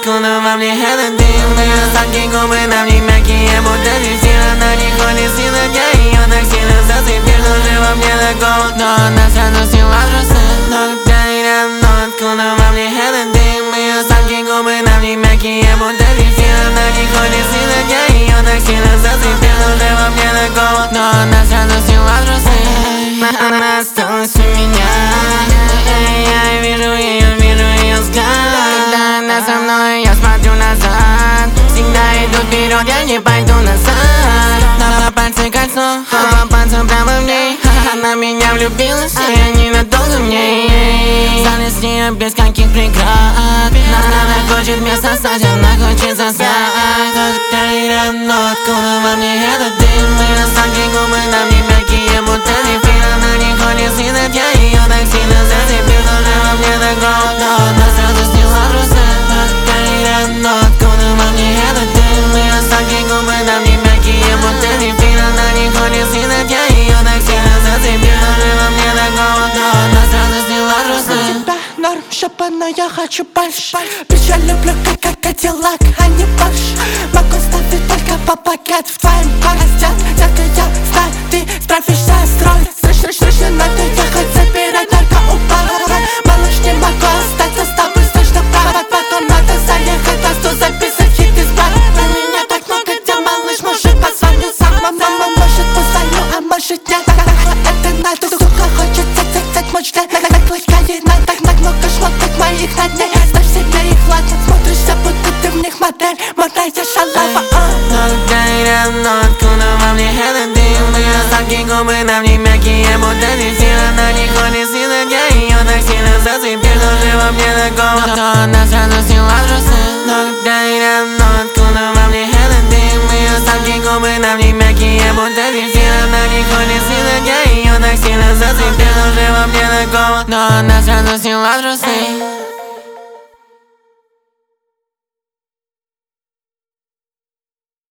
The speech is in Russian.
откуда во мне этот дым? Ее сладкие губы на мне мягкие, будто зефир. Она не ходит сила, я ее так сильно зацепил. Уже во мне такого, но она сразу сняла трусы. Но когда не рядом, но откуда во мне этот дым? Ее сладкие губы на мне мягкие, будто зефир. Она не ходит сила, я ее так сильно зацепил. Уже во мне такого, но она сразу сняла трусы. Она осталась у меня. Я вижу ее взгляд. Когда она со мной, я смотрю назад. Всегда иду вперед, я не пойду назад. На пальце кольцо, по пальцам прямо в ней. Она меня влюбилась, и я ненадолго в ней. Стали с нее без каких преград. Она хочет мне сосать, она хочет сосать. Только не рядом, но откуда во мне этот дым? Ее сладкие губы на мне мягкие, будто зефир. Она не хочет съедать, я ее так сильно зацепил. Уже во мне такого, но она сразу сняла трусы. Только не рядом, но откуда во мне этот дым? Ее сладкие губы на мне мягкие, будто зефир. Она не хочет съедать, я ее так сильно зацепил. Уже во мне такого, но она сразу сняла трусы. Тебя норм, шопа, но я хочу больше. Bitch, я люблю как Кадиллак, а не Порш. Могу ставить только по пакет в твоем городе. Детка, я знаю, ты справишься с ролью. Срочно надо ехать, забирать только у пара. Малыш, не могу остаться с тобой, слышно право. Потом надо заехать, просто записать хит из бара. На меня так много дел, малыш, может позвоню сам. Мама, может позвоню, а может нет. Это надо, сука, хочется цать мой член. Накликает на так много шмоток моих на дне. Знаешь себе их ладно, смотришься, будто ты в них модель. Модель я шалава. Но когда не рядом, но откуда во мне этот дым? Ее сладкие губы на мне мягкие, будто зефир. Она не хочет съедать, я ее так сильно зацепил. Уже во мне такого, но она сразу сняла трусы. Но когда не рядом, но откуда во мне этот дым? Ее сладкие губы на мне мягкие, будто зефир. Она не хочет съедать, я ее так сильно зацепил. Уже во мне такого, но она сразу сняла трусы.